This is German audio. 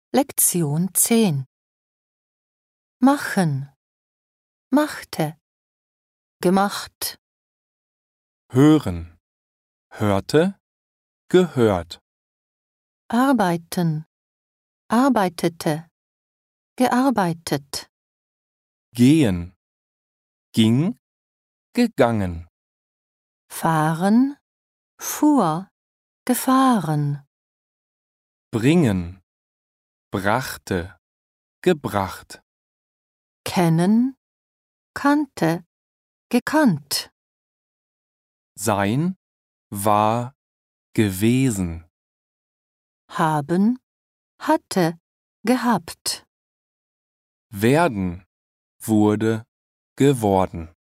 Lektion 10 Machen, machte, gemacht. Hören, hörte, gehört. Arbeiten, arbeitete, gearbeitet. Gehen, ging, gegangen. Fahren, fuhr, gefahren. Bringen, brachte, gebracht. Kennen, kannte, gekannt. Sein, war, gewesen. Haben, hatte, gehabt. Werden, wurde, geworden.